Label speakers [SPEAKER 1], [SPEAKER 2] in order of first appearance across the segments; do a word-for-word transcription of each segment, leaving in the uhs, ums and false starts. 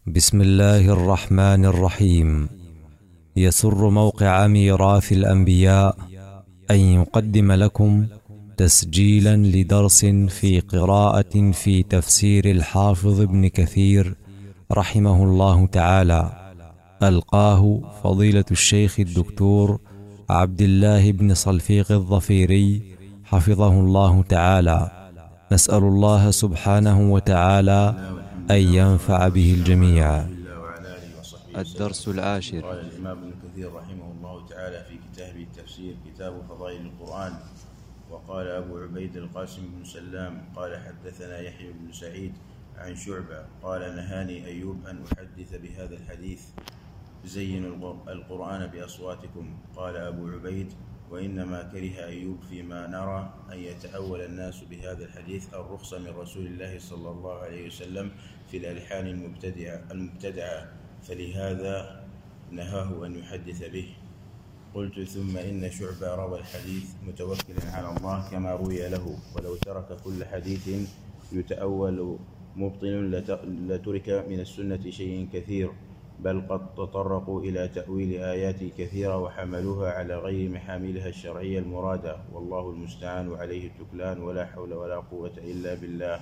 [SPEAKER 1] بسم الله الرحمن الرحيم. يسر موقع ميراث الأنبياء أن يقدم لكم تسجيلا لدرس في قراءة في تفسير الحافظ ابن كثير رحمه الله تعالى، ألقاه فضيلة الشيخ الدكتور عبد الله بن صلفيق الظفيري حفظه الله تعالى. نسأل الله سبحانه وتعالى أن ينفع به الجميع. الدرس العاشر.
[SPEAKER 2] قال الإمام ابن كثير رحمه الله تعالى في كتابه التفسير كتاب فضائل القرآن: وقال أبو عبيد القاسم بن سلام قال حدثنا يحيى بن سعيد عن شعبة قال نهاني أيوب أن أحدث بهذا الحديث: زينوا القرآن بأصواتكم. قال أبو عبيد: وإنما كره أيوب فيما نرى أن يتأول الناس بهذا الحديث الرخصة من رسول الله صلى الله عليه وسلم في الألحان المبتدعة, المبتدعة فلهذا نهاه أن يحدث به. قلت: ثم إن شعبة روى الحديث متوكلا على الله كما روي له، ولو ترك كل حديث يتأول مبطل لترك من السنة شيء كثير، بل قد تطرقوا إلى تأويل آيات كثيرة وحملوها على غير محاملها الشرعية المرادة، والله المستعان وعليه التكلان، ولا حول ولا قوة إلا بالله.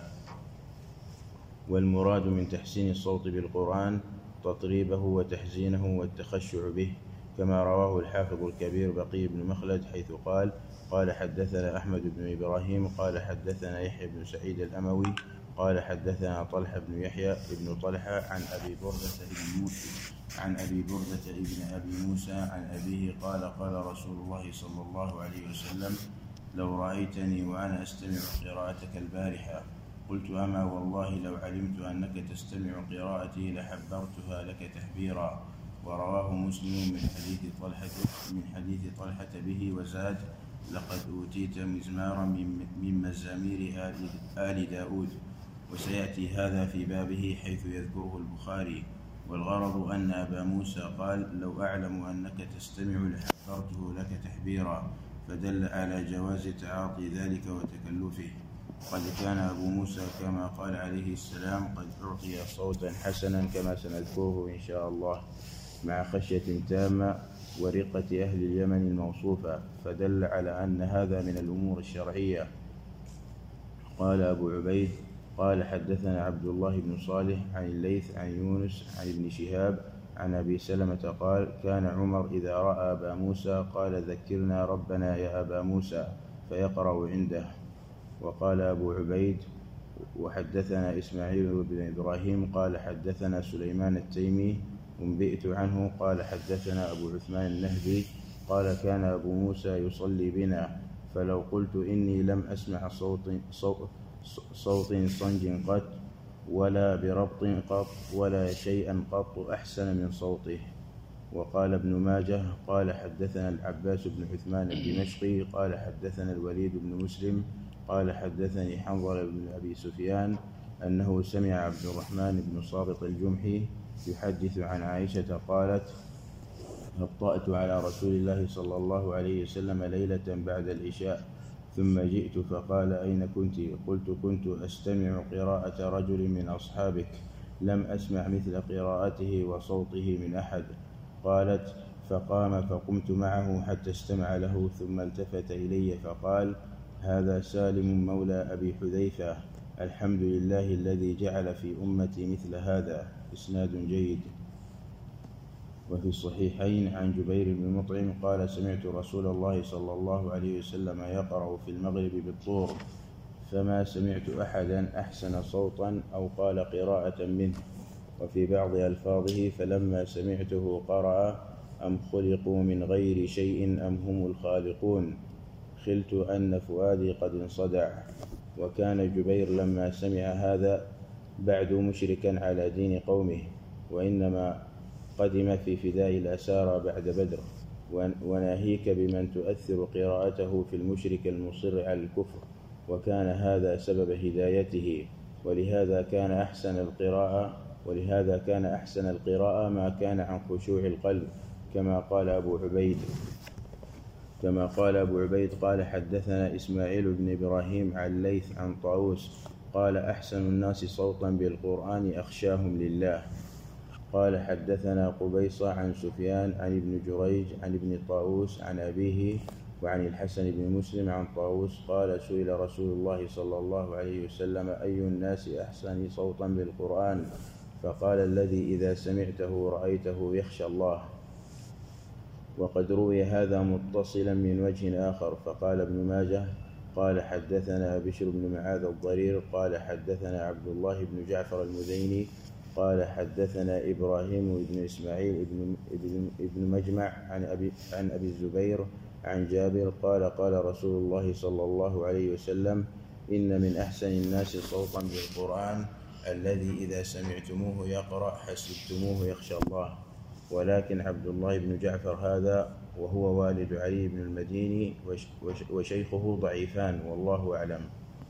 [SPEAKER 2] والمراد من تحسين الصوت بالقرآن تطريبه وتحزينه والتخشع به، كما رواه الحافظ الكبير بقي بن مخلد حيث قال: قال حدثنا أحمد بن إبراهيم قال حدثنا يحيى بن سعيد الأموي قال حدثنا طلحة بن يحيى بن طلحة عن أبي بردة بن موسى عن أبي بردة ابن أبي موسى عن أبيه قال: قال رسول الله صلى الله عليه وسلم: لو رأيتني وأنا أستمع قراءتك البارحة قلت: أما والله لو علمت أنك تستمع قراءتي لحبرتها لك تحبيرا. ورواه مسلم من حديث طلحة من حديث طلحة به وزاد: لقد أوتيت مزمارا من مزامير آل, آل داود. وسيأتي هذا في بابه حيث يذكره البخاري. والغرض أن أبا موسى قال: لو أعلم أنك تستمع لحبرته لك تحبيرا، فدل على جواز تعاطي ذلك وتكلفه. قد كان أبو موسى كما قال عليه السلام قد أعطي صوتا حسنا كما سنذكره إن شاء الله، مع خشية تامة ورقة أهل اليمن الموصوفة، فدل على أن هذا من الأمور الشرعية. قال أبو عبيد: قال حدثنا عبد الله بن صالح عن الليث عن يونس عن ابن شهاب عن أبي سلمة قال: كان عمر إذا رأى أبا موسى قال: ذكرنا ربنا يا أبا موسى، فيقرأ عنده. وقال أبو عبيد: وحدثنا إسماعيل بن إبراهيم قال حدثنا سليمان التيمي أنبئت عنه قال حدثنا أبو عثمان النهدي قال: كان أبو موسى يصلي بنا، فلو قلت إني لم أسمع صوت, صوت, صوت صنج قط ولا بربط قط ولا شيئا قط أحسن من صوته. وقال ابن ماجه قال حدثنا العباس بن عثمان الدمشقي قال حدثنا الوليد بن مسلم قال حدثني حنظلة بن أبي سفيان أنه سمع عبد الرحمن بن صابط الجمحي يحدث عن عائشة قالت: أبطأت على رسول الله صلى الله عليه وسلم ليلة بعد العشاء، ثم جئت فقال: أين كنت؟ قلت: كنت أستمع قراءة رجل من أصحابك لم أسمع مثل قراءته وصوته من أحد. قالت: فقام فقمت معه حتى استمع له، ثم التفت إلي فقال: هذا سالم مولى أبي حذيفة، الحمد لله الذي جعل في أمتي مثل هذا. إسناد جيد. وفي الصحيحين عن جبير بن مطعم قال: سمعت رسول الله صلى الله عليه وسلم يقرأ في المغرب بالطور، فما سمعت أحدا أحسن صوتا أو قال قراءة منه. وفي بعض ألفاظه: فلما سمعته قرأ: أم خلقوا من غير شيء أم هم الخالقون، خلت أن فؤادي قد انصدع. وكان جبير لما سمع هذا بعد مشركا على دين قومه، وإنما قدم في فداء الأسارى بعد بدر، وناهيك بمن تؤثر قراءته في المشرك المصر على الكفر، وكان هذا سبب هدايته. ولهذا كان أحسن القراءة ولهذا كان أحسن القراءة ما كان عن خشوع القلب، كما قال أبو عبيد كما قال أبو عبيد قال حدثنا إسماعيل بن إبراهيم عن الليث عن طاووس قال: أحسن الناس صوتا بالقرآن أخشاهم لله. قال حدثنا قبيصة عن سفيان عن ابن جريج عن ابن طاووس عن أبيه وعن الحسن بن مسلم عن طاووس قال سئل رسول الله صلى الله عليه وسلم أي الناس أحسن صوتا بالقرآن؟ فقال الذي إذا سمعته رأيته يخشى الله. وقد روي هذا متصلا من وجه آخر. فقال ابن ماجه قال حدثنا بشر بن معاذ الضرير قال حدثنا عبد الله بن جعفر المذيني قال حدثنا إبراهيم بن إسماعيل بن, ابن, ابن مجمع عن أبي, عن أبي الزبير عن جابر قال قال رسول الله صلى الله عليه وسلم إن من أحسن الناس صوتا بالقرآن الذي إذا سمعتموه يقرأ حسبتموه يخشى الله. ولكن عبد الله بن جعفر هذا وهو والد علي بن المديني وشيخه ضعيفان والله أعلم.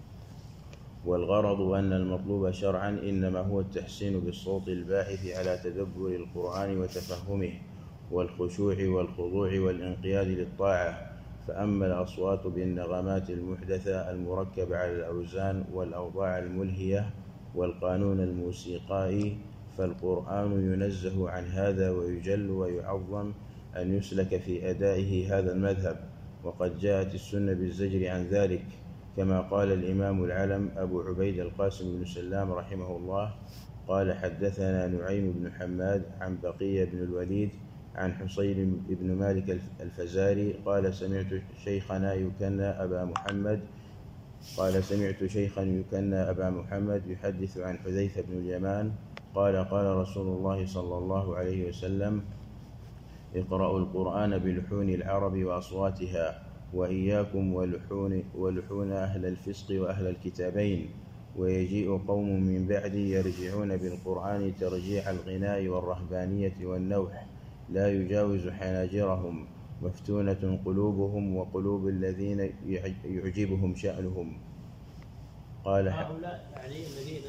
[SPEAKER 2] والغرض أن المطلوب شرعا إنما هو التحسين بالصوت الباحث على تدبر القرآن وتفهمه والخشوع والخضوع والانقياد للطاعة. فأما الأصوات بالنغمات المحدثة المركبة على الأوزان والأوضاع الملهية والقانون الموسيقائي فالقرآن ينزه عن هذا ويجل ويعظم أن يسلك في أدائه هذا المذهب. وقد جاءت السنة بالزجر عن ذلك كما قال الإمام العلم أبو عبيد القاسم بن سلام رحمه الله قال حدثنا نعيم بن حماد عن بقية بن الوليد عن حصين بن مالك الفزاري قال سمعت شيخنا يكنى أبا محمد قال سمعت شيخا يكنى أبا محمد يحدث عن حذيفة بن اليمان قال قال رسول الله صلى الله عليه وسلم اقرأوا القرآن بلحون العرب وأصواتها وإياكم ولحون, ولحون أهل الفسق وأهل الكتابين. ويجيء قوم من بعدي يرجعون بالقرآن ترجيع الغناء والرهبانية والنوح لا يجاوز حناجرهم مفتونة قلوبهم وقلوب الذين يعجبهم شأنهم. قال
[SPEAKER 3] هؤلاء يعني الذين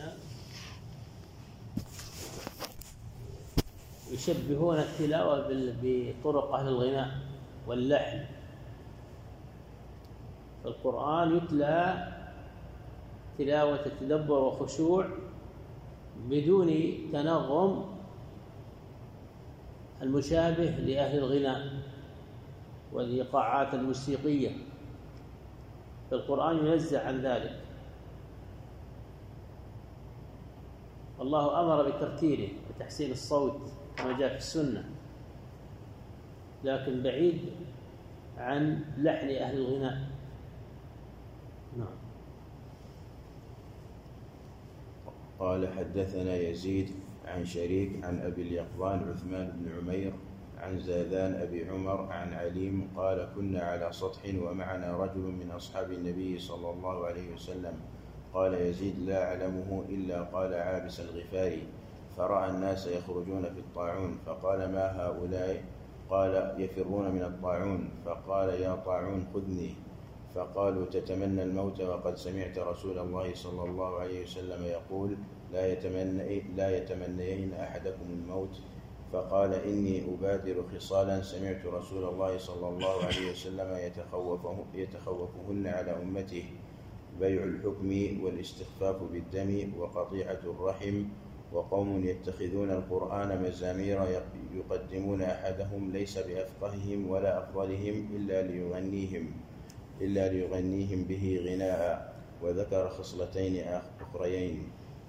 [SPEAKER 3] يشبهون التلاوة بطرق أهل الغناء واللحن. القرآن يتلى تلاوة تدبر وخشوع بدون تنغم المشابه لأهل الغناء والإيقاعات الموسيقية. فالقرآن ينزه عن ذلك. الله أمر بترتيله وتحسين الصوت كما جاء في السنة، لكن بعيد عن لحن أهل الغناء. نعم.
[SPEAKER 2] قال حدثنا يزيد عن شريك عن أبي اليقظان عثمان بن عمير عن زاذان أبي عمر عن عليم قال كنا على سطح ومعنا رجل من أصحاب النبي صلى الله عليه وسلم. قال يزيد لا أعلمه إلا قال عابس الغفاري فرأى الناس يخرجون في الطاعون فقال ما هؤلاء؟ قال يفرون من الطاعون. فقال يا طاعون خذني. فقالوا تتمنى الموت وقد سمعت رسول الله صلى الله عليه وسلم يقول لا يتمنى لا يتمنين أحدكم الموت. فقال إني أبادر خصالا سمعت رسول الله صلى الله عليه وسلم يتخوفه يتخوفهن على أمته: بيع الحكم والاستخفاف بالدم وقطيعة الرحم، وقوم يتخذون القرآن مزامير يقدمون أحدهم ليس بأفقههم ولا أفضلهم إلا ليغنيهم إلا ليغنيهم به غناء. وذكر خصلتين أخريين.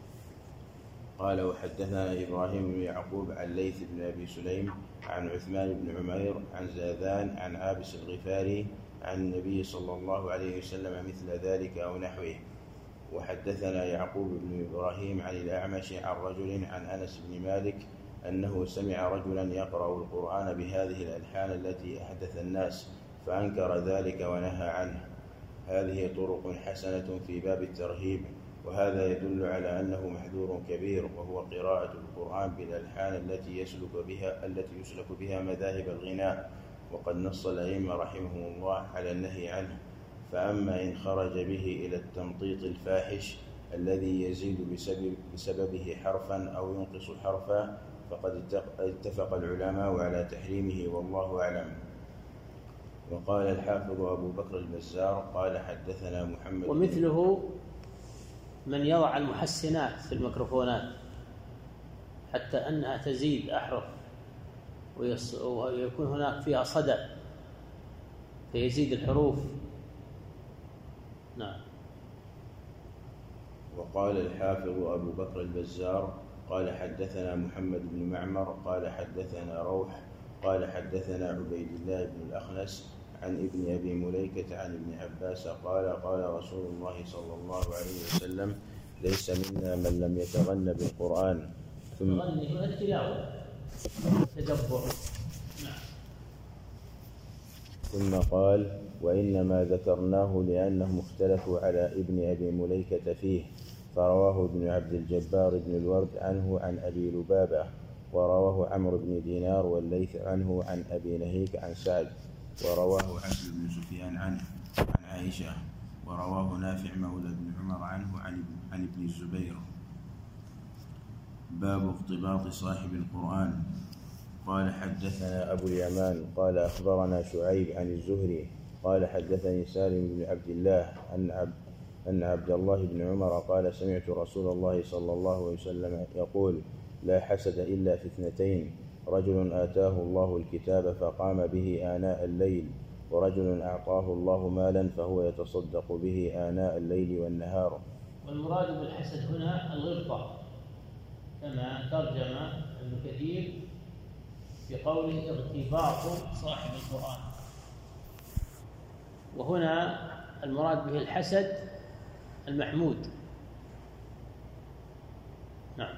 [SPEAKER 2] قال وحدثنا إبراهيم بن يعقوب عن ليث بن أبي سليم عن عثمان بن عمير عن زاذان عن عابس الغفاري عن النبي صلى الله عليه وسلم مثل ذلك أو نحوه. وحدثنا يعقوب بن إبراهيم عن الأعمش عن رجل عن أنس بن مالك أنه سمع رجلا يقرأ القرآن بهذه الألحان التي أحدث الناس فأنكر ذلك ونهى عنه. هذه طرق حسنة في باب الترهيب، وهذا يدل على أنه محذور كبير، وهو قراءة القرآن بالألحان التي يسلك بها التي يسلك بها مذاهب الغناء، وقد نص الأئمة رحمهم الله على النهي عنه. فأما إن خرج به إلى التمطيط الفاحش الذي يزيد بسبب بسببه حرفا أو ينقص حرفا فقد اتفق العلماء على تحريمه والله أعلم. وقال الحافظ أبو بكر البزار قال حدثنا محمد.
[SPEAKER 3] ومثله من يضع المحسنات في الميكروفونات حتى أنها تزيد أحرف ويكون هناك فيها صدى فيزيد الحروف. نعم.
[SPEAKER 2] وقال الحافظ أبو بكر البزار قال حدثنا محمد بن معمر قال حدثنا روح قال حدثنا عبيد الله بن الأخنس عن ابن أبي مليكة عن ابن عباس قال قال رسول الله صلى الله عليه وسلم ليس منا من لم يتغن بالقرآن. ثم
[SPEAKER 3] هنا التلاوة تدبر. نعم.
[SPEAKER 2] ثم قال وإنما ذكرناه لأنهم اختلفوا على ابن أبي مليكة فيه، فرواه ابن عبد الجبار بن الورد عنه عن أبي لبابة، ورواه عمرو بن دينار والليث عنه عن أبي نهيك عن سعد، ورواه عبد بن سفيان عنه عن عائشة، ورواه نافع مولى بن عمر عنه عن عن ابن الزبير. باب اغتباط صاحب القرآن. قال حدثنا أبو اليمان قال أخبرنا شعيب عن الزهري قال حدثني سالم بن عبد الله أن عبد أن عبد الله بن عمر قال سمعت رسول الله صلى الله عليه وسلم يقول لا حسد إلا في اثنتين، رجل آتاه الله الكتاب فقام به آناء الليل، ورجل أعطاه الله مالا فهو يتصدق به آناء الليل والنهار.
[SPEAKER 3] والمراد بالحسد هنا الغبطة كما ترجم ابن كثير في قوله اغتباط صاحب القرآن، وهنا المراد به الحسد المحمود. نعم.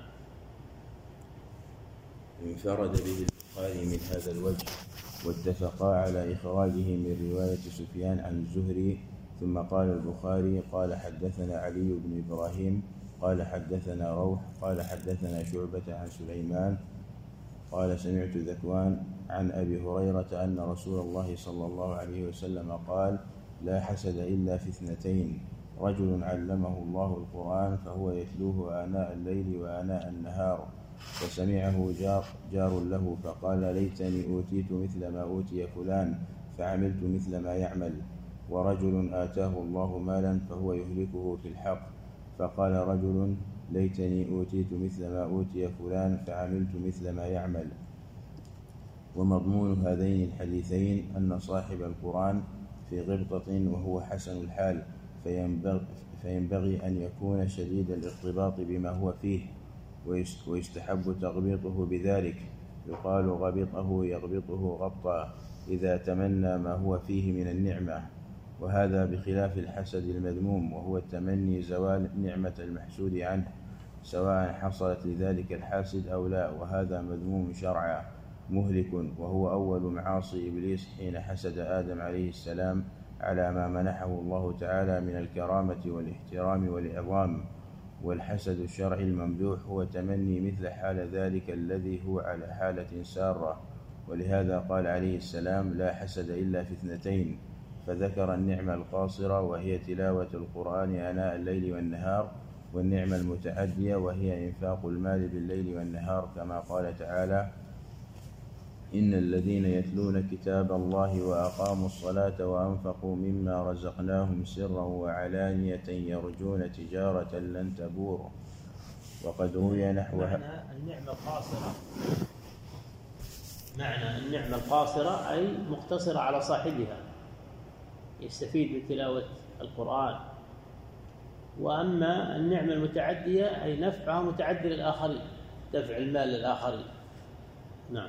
[SPEAKER 2] انفرد به البخاري من هذا الوجه، واتفقا على إخراجه من رواية سفيان عن الزهري. ثم قال البخاري قال حدثنا علي بن إبراهيم قال حدثنا روح قال حدثنا شعبة عن سليمان قال سمعت ذكوان عن أبي هريرة أن رسول الله صلى الله عليه وسلم قال لا حسد إلا في اثنتين، رجل علمه الله القرآن فهو يتلوه آناء الليل وآناء النهار، فسمعه جار, جار له فقال ليتني أوتيت مثل ما أوتي فلان فعملت مثل ما يعمل، ورجل آتاه الله مالا فهو يهلكه في الحق، فقال رجل ليتني أوتيت مثل ما أوتي فلان فعملت مثل ما يعمل. ومضمون هذين الحديثين أن صاحب القرآن في غبطة وهو حسن الحال، فينبغي, فينبغي أن يكون شديد الارتباط بما هو فيه، ويستحب تغبيطه بذلك، يقال غبطه يغبطه غبطا إذا تمنى ما هو فيه من النعمة، وهذا بخلاف الحسد المذموم وهو التمني زوال نعمة المحسود عنه سواء حصلت لذلك الحاسد أو لا، وهذا مذموم شرعا مهلك، وهو أول معاصي إبليس حين حسد آدم عليه السلام على ما منحه الله تعالى من الكرامة والاحترام والإعظام. والحسد الشرعي الممدوح هو تمني مثل حال ذلك الذي هو على حالة سارة، ولهذا قال عليه السلام لا حسد إلا في اثنتين، فذكر النعمة القاصرة وهي تلاوة القرآن آناء الليل والنهار، والنعمة المتعدية وهي إنفاق المال بالليل والنهار، كما قال تعالى إن الذين يتلون كتاب الله وأقاموا الصلاة وأنفقوا مما رزقناهم سرا وعلانية يرجون تجارة لن تبور. وقد روي نحوها.
[SPEAKER 3] معنى النعمة القاصرة معنى النعمة القاصرة أي مقتصرة على صاحبها يستفيد من تلاوة القرآن، وأما النعمة المتعدية أي نفعها متعدي للآخرين، دفع المال للآخرين. نعم.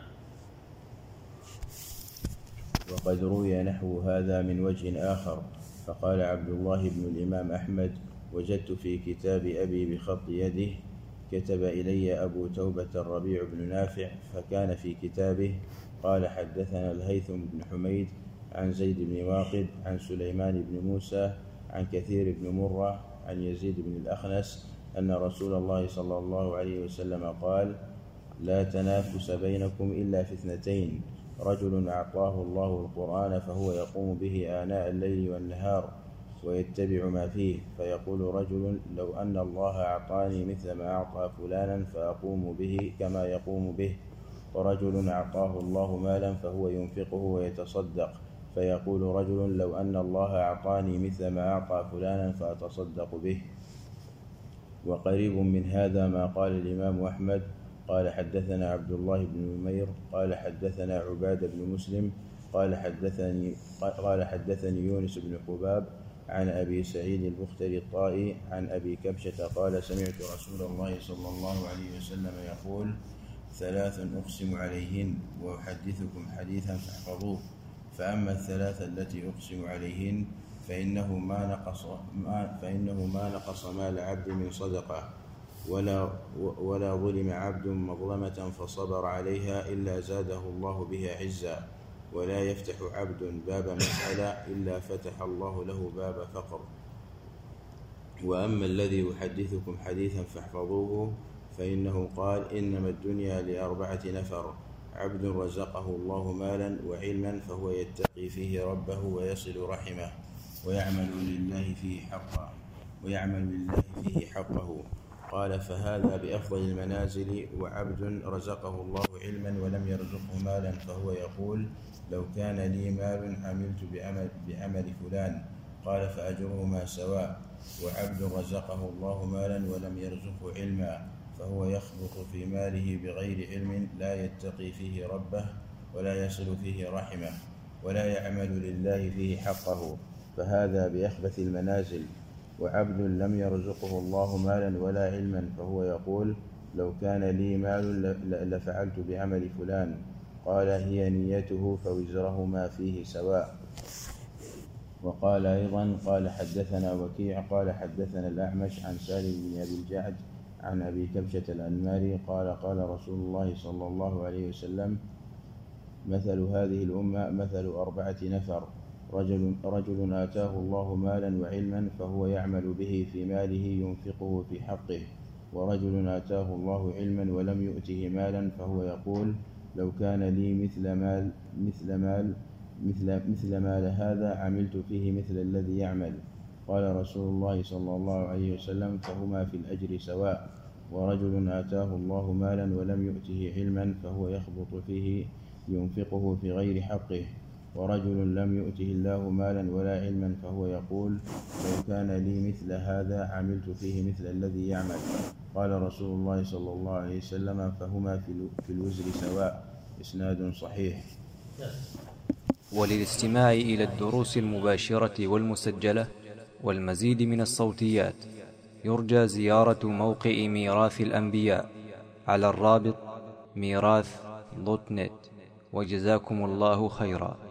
[SPEAKER 2] وقد روي نحو هذا من وجه آخر، فقال عبد الله بن الإمام أحمد وجدت في كتاب أبي بخط يده كتب إلي أبو توبة الربيع بن نافع، فكان في كتابه قال حدثنا الهيثم بن حميد عن زيد بن واقد عن سليمان بن موسى عن كثير بن مرة عن يزيد بن الأخنس أن رسول الله صلى الله عليه وسلم قال لا تنافس بينكم إلا في اثنتين، رجل أعطاه الله القرآن فهو يقوم به آناء الليل والنهار ويتبع ما فيه، فيقول رجل لو أن الله أعطاني مثل ما أعطى فلانا فأقوم به كما يقوم به، ورجل أعطاه الله مالا فهو ينفقه ويتصدق، فيقول رجل لو أن الله أعطاني مثل ما أعطى فلانا فأتصدق به. وقريب من هذا ما قال الإمام أحمد قال حدثنا عبد الله بن نمير قال حدثنا عبادة بن مسلم قال حدثني قال حدثني يونس بن حباب عن أبي سعيد البختري الطائي عن أبي كبشة قال سمعت رسول الله صلى الله عليه وسلم يقول ثلاث أقسم عليهن وأحدثكم حديثا فاحفظوه، فأما الثلاث التي أقسم عليهن فإنه ما نقص ما فإنه ما نقص مال عبد من صدقة ولا ولا ظلم عبد مظلمة فصبر عليها إلا زاده الله بها عزا، ولا يفتح عبد باب مسألة إلا فتح الله له باب فقر. وأما الذي أحدثكم حديثا فاحفظوه فإنه قال إنما الدنيا لأربعة نفر: عبد رزقه الله مالا وعلما فهو يتقي فيه ربه ويصل رحمه ويعمل لله فيه حقه ويعمل لله فيه حقه. قال فهذا بأفضل المنازل. وعبد رزقه الله علما ولم يرزقه مالا فهو يقول لو كان لي مال عملت بعمل, بعمل فلان. قال فأجرهما سواء. وعبد رزقه الله مالا ولم يرزقه علما فهو يخبط في ماله بغير علم لا يتقي فيه ربه ولا يصل فيه رحمه ولا يعمل لله فيه حقه، فهذا بأخبث المنازل. وعبد لم يرزقه الله مالا ولا علما فهو يقول لو كان لي مال لفعلت بعمل فلان. قال هي نيته فوزرهما فيه سواء. وقال أيضا قال حدثنا وكيع قال حدثنا الأعمش عن سالم بن أبي الجعد عن أبي كبشة الأنماري قال قال رسول الله صلى الله عليه وسلم مثل هذه الأمة مثل أربعة نفر: رجل, رجل آتاه الله مالا وعلما فهو يعمل به في ماله ينفقه في حقه، ورجل آتاه الله علما ولم يؤته مالا فهو يقول لو كان لي مثل مال مثل مال مثل, مثل مال هذا عملت فيه مثل الذي يعمل. قال رسول الله صلى الله عليه وسلم فهما في الأجر سواء. ورجل آتاه الله مالا ولم يؤته علما فهو يخبط فيه ينفقه في غير حقه، ورجل لم يؤته الله مالا ولا علما فهو يقول لو كان لي مثل هذا عملت فيه مثل الذي يعمل. قال رسول الله صلى الله عليه وسلم فهما في الوزر سواء. إسناد صحيح.
[SPEAKER 1] وللاستماع إلى الدروس المباشرة والمسجلة والمزيد من الصوتيات يرجى زيارة موقع ميراث الأنبياء على الرابط ميراث دوت نت. وجزاكم الله خيرا.